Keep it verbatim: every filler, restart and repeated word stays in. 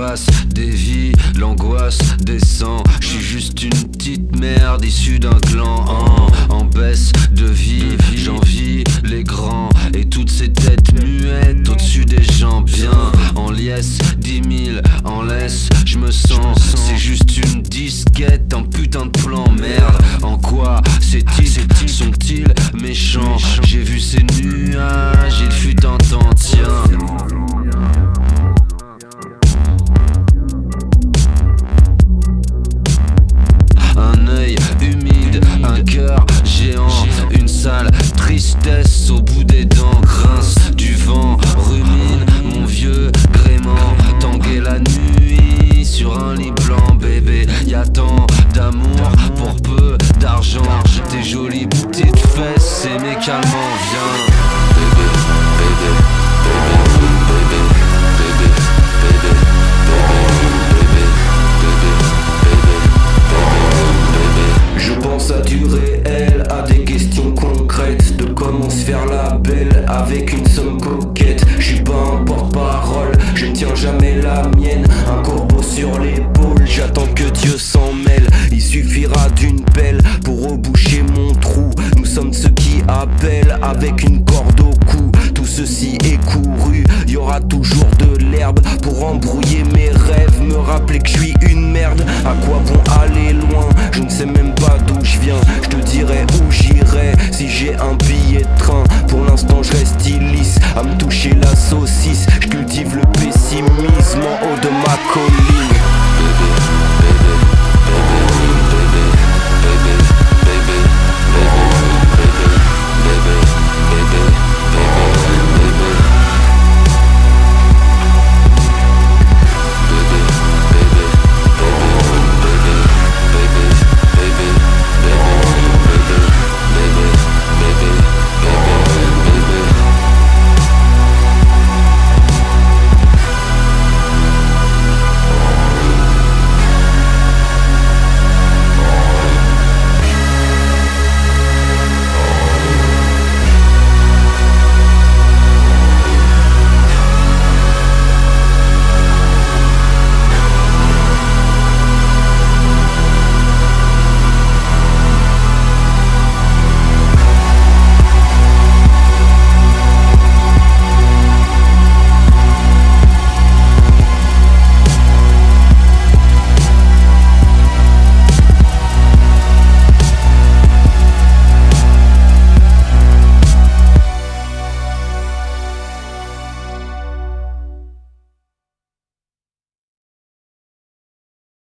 passe des vies, l'angoisse descend. J'suis juste une petite merde issue d'un clan en, en baisse de vie, j'envie les grands et toutes ces têtes muettes au-dessus des gens bien en liesse, dix mille en laisse. J'me sens, c'est juste une disquette, un putain de plan, merde. En quoi c'est-il